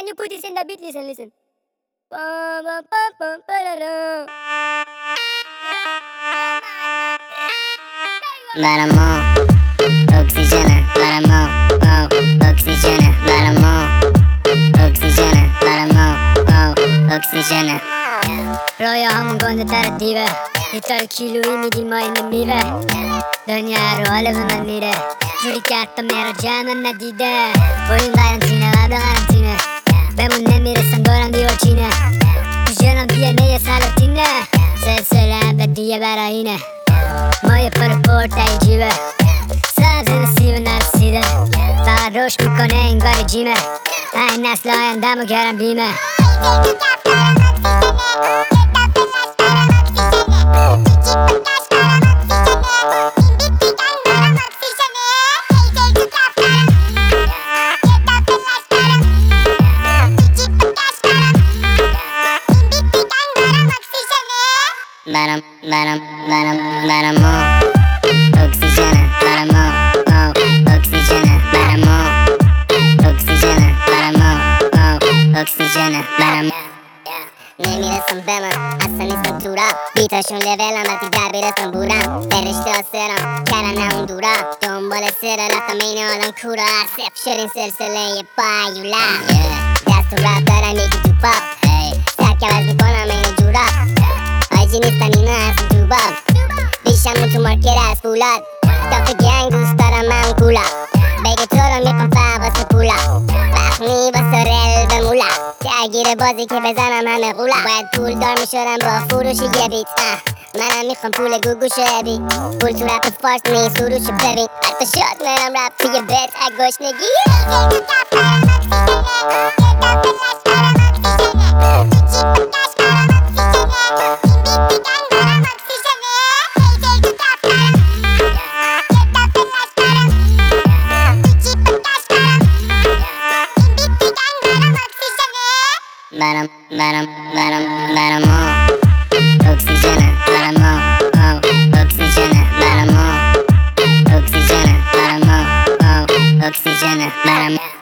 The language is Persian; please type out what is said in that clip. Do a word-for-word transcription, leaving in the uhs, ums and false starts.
Can you put this in the beat? Listen, listen. Ba, ba, ba, ba, ba, da, da. Baramo, oxygene, baramo, oh, oxygene, baramo, oxygene, baramo, oh, oxygene. رویا همون گنده تردیبه لیتر کیلویی میدیم ما این میوه دنیا رو حال به من میره جوری که حتی میرا جمع ندیده با این قرنطینه قبل قرنطینه بمون نمیرسن دارم دیوار چینه تو جنم دیه نه یه سلاطینه سلسله ابدیه براینه ما یه پر پورت ای جیبه سبز نسیبه نرسیده فقط روش میکنه انگار جیمه این نسل آیندم و گرم بیمه Baram, baram, baram, baramo, oxygene, baramo, oh, oxygene, baramo, oxygene, baramo, oh, oxygene, baramo. نمیرسم به من اصلا نیستم دورم بیتاشون لولم وقتی در بیرسم بورم فرشته ها سرم کردن اون دورم دنبال سر رفتم این آدم کورا سف شد این سلسله بایولا دست تو رب دارم یکی تو پاپ سرک عوض میکنم این جورا آجی نیستن اینا هستن تو باب بیشم تو مارکت از فولاد دافت گنگ دوست دارم من کولا بگه تو رو میخوام فقط واسه پولا وقتی واسه رل بمولا درگیر بازی که بزنم همه قولا باید پول دار میشدم با فروش یه بیت منم میخوام پول گوگوش و بی پول تو رپ فارس نیست سروش ببین حتی شاد میرم رپ توی بیت اگوش نگی Baram, baram, baram, baramo, oxygene, baramo, oh, oxygene, baramo, oxygene, baramo, oh, oxygene, baramo.